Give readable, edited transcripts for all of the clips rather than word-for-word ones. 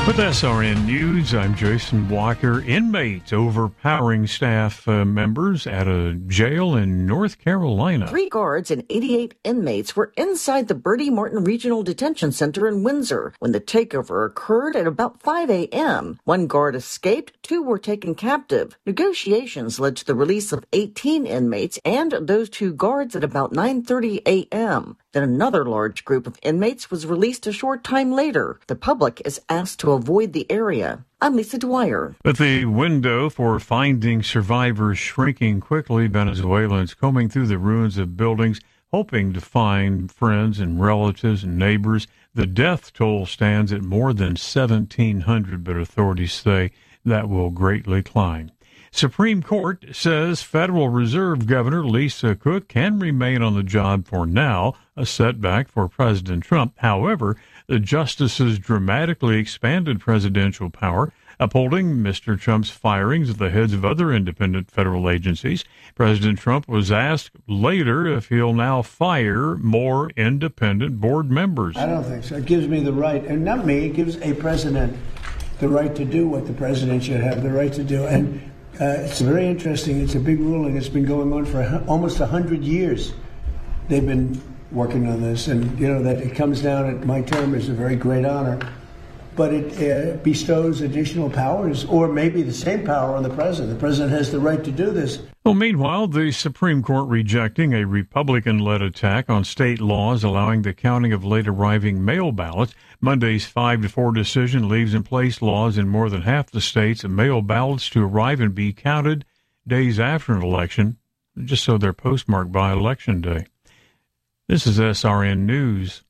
With SRN News, I'm Jason Walker. Inmates overpowering staff members at a jail in North Carolina. 3 guards and 88 inmates were inside the Bertie Martin Regional Detention Center in Windsor when the takeover occurred at about 5 a.m. 1 guard escaped, 2 were taken captive. Negotiations led to the release of 18 inmates and those 2 guards at about 9:30 a.m. Then another large group of inmates was released a short time later. The public is asked to avoid the area. I'm Lisa Dwyer. With the window for finding survivors shrinking quickly, Venezuelans combing through the ruins of buildings, hoping to find friends and relatives and neighbors. The death toll stands at more than 1,700, but authorities say that will greatly climb. Supreme Court says Federal Reserve Governor Lisa Cook can remain on the job for now, a setback for President Trump. However, the justices dramatically expanded presidential power, upholding Mr. Trump's firings of the heads of other independent federal agencies. President Trump was asked later if he'll now fire more independent board members. I don't think so. It gives me the right, and not me, it gives a president the right to do what the president should have the right to do. And it's very interesting. It's a big ruling. It's been going on for almost 100 years. They've been working on this, and that it comes down at my term is a very great honor. But it bestows additional powers, or maybe the same power, on the president. The president has the right to do this. Well, meanwhile, the Supreme Court rejecting a Republican-led attack on state laws allowing the counting of late-arriving mail ballots. Monday's 5-4 decision leaves in place laws in more than half the states of mail ballots to arrive and be counted days after an election, just so they're postmarked by Election Day. This is SRN News.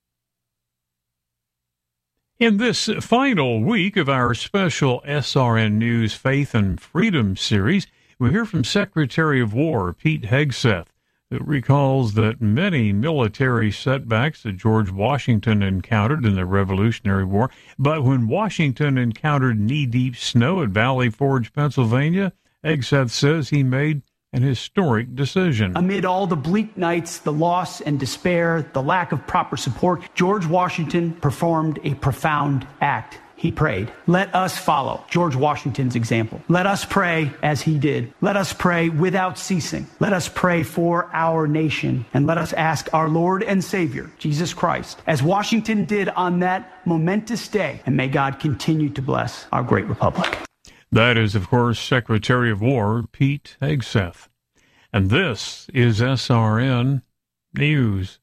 In this final week of our special SRN News Faith and Freedom series, we hear from Secretary of War Pete Hegseth, who recalls that many military setbacks that George Washington encountered in the Revolutionary War, but when Washington encountered knee-deep snow at Valley Forge, Pennsylvania, Hegseth says he made an historic decision. Amid all the bleak nights, the loss and despair, the lack of proper support, George Washington performed a profound act. He prayed. Let us follow George Washington's example. Let us pray as he did. Let us pray without ceasing. Let us pray for our nation. And let us ask our Lord and Savior, Jesus Christ, as Washington did on that momentous day. And may God continue to bless our great republic. That is, of course, Secretary of War Pete Hegseth. And this is SRN News.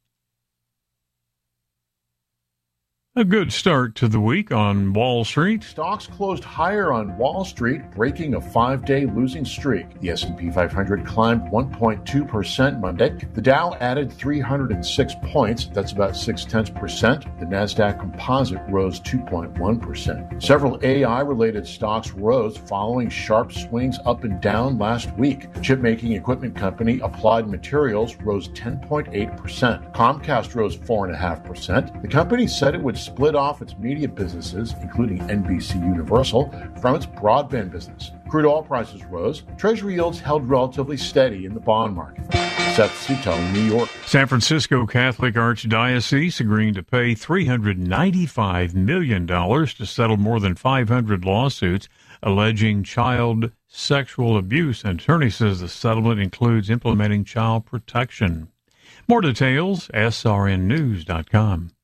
A good start to the week on Wall Street. Stocks closed higher on Wall Street, breaking a 5-day losing streak. The S&P 500 climbed 1.2% Monday. The Dow added 306 points. That's about 0.6%. The Nasdaq Composite rose 2.1%. Several AI-related stocks rose following sharp swings up and down last week. Chip-making equipment company Applied Materials rose 10.8%. Comcast rose 4.5%. The company said it would split off its media businesses, including NBC Universal, from its broadband business. Crude oil prices rose. Treasury yields held relatively steady in the bond market. Seth Cito, New York. San Francisco Catholic Archdiocese agreeing to pay $395 million to settle more than 500 lawsuits alleging child sexual abuse. An attorney says the settlement includes implementing child protection. More details, srnnews.com.